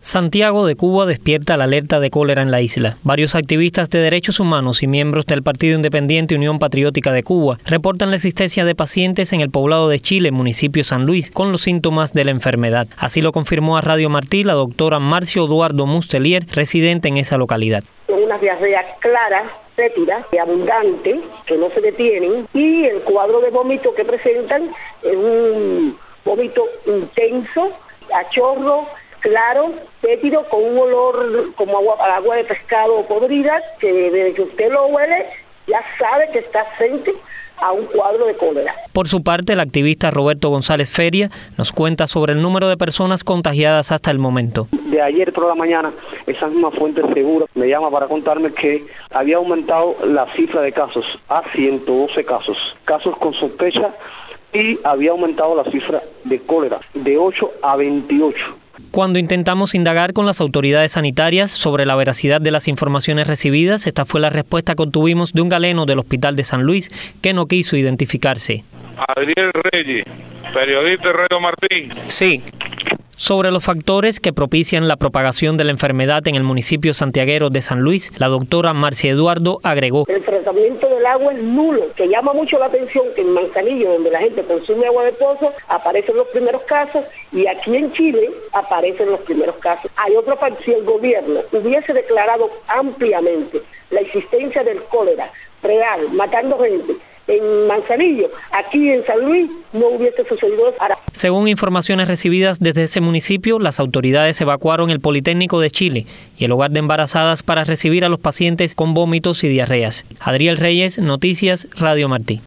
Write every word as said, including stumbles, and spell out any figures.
Santiago de Cuba despierta la alerta de cólera en la isla. Varios activistas de derechos humanos y miembros del Partido Independiente Unión Patriótica de Cuba reportan la existencia de pacientes en el poblado de Chile, municipio San Luis, con los síntomas de la enfermedad. Así lo confirmó a Radio Martí la doctora Marcio Eduardo Mustelier, residente en esa localidad. Unas diarreas claras, fétidas, abundantes, que no se detienen, y el cuadro de vómito que presentan es un vómito intenso, a chorro, claro, fétido, con un olor como agua, agua de pescado podrida, que desde que usted lo huele, ya sabe que está frente a un cuadro de cólera. Por su parte, el activista Roberto González Feria nos cuenta sobre el número de personas contagiadas hasta el momento. De ayer por la mañana, esa misma fuente segura me llama para contarme que había aumentado la cifra de casos a ciento doce casos, casos con sospecha, y había aumentado la cifra de cólera de ocho a veintiocho. Cuando intentamos indagar con las autoridades sanitarias sobre la veracidad de las informaciones recibidas, esta fue la respuesta que obtuvimos de un galeno del Hospital de San Luis que no quiso identificarse. Adriel Reyes, periodista de Radio Martí. Sí. Sobre los factores que propician la propagación de la enfermedad en el municipio santiaguero de San Luis, la doctora Marcia Eduardo agregó: el tratamiento del agua es nulo, que llama mucho la atención que en Manzanillo, donde la gente consume agua de pozo, aparecen los primeros casos, y aquí en Chile aparecen los primeros casos. Hay otro factor: si el gobierno hubiese declarado ampliamente la existencia del cólera real, matando gente, en Manzanillo, aquí en San Luis, no hubiese sucedido eso. Según informaciones recibidas desde ese municipio, las autoridades evacuaron el Politécnico de Chile y el hogar de embarazadas para recibir a los pacientes con vómitos y diarreas. Adriel Reyes, Noticias, Radio Martí.